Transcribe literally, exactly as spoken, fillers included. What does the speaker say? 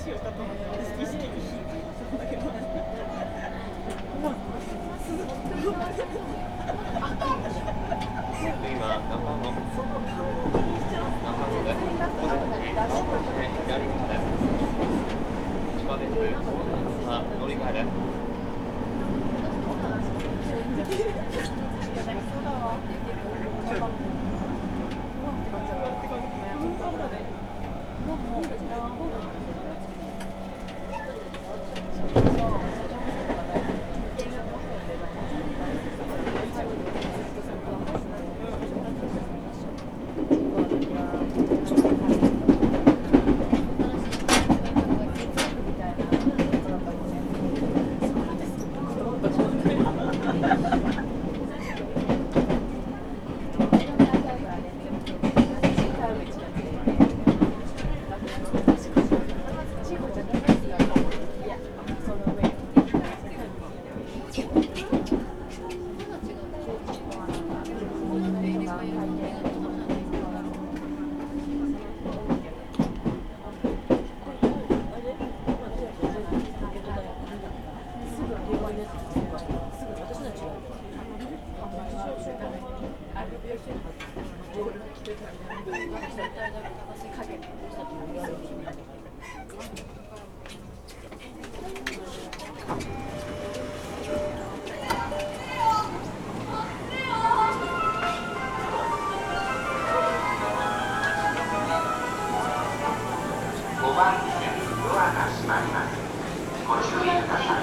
しようかと思って意識的に引いてたんだけど、 今、中野、中野で、左側で、千葉です。さあ、乗り換えで。 ごばん線ドアが閉まります。ご注意ください。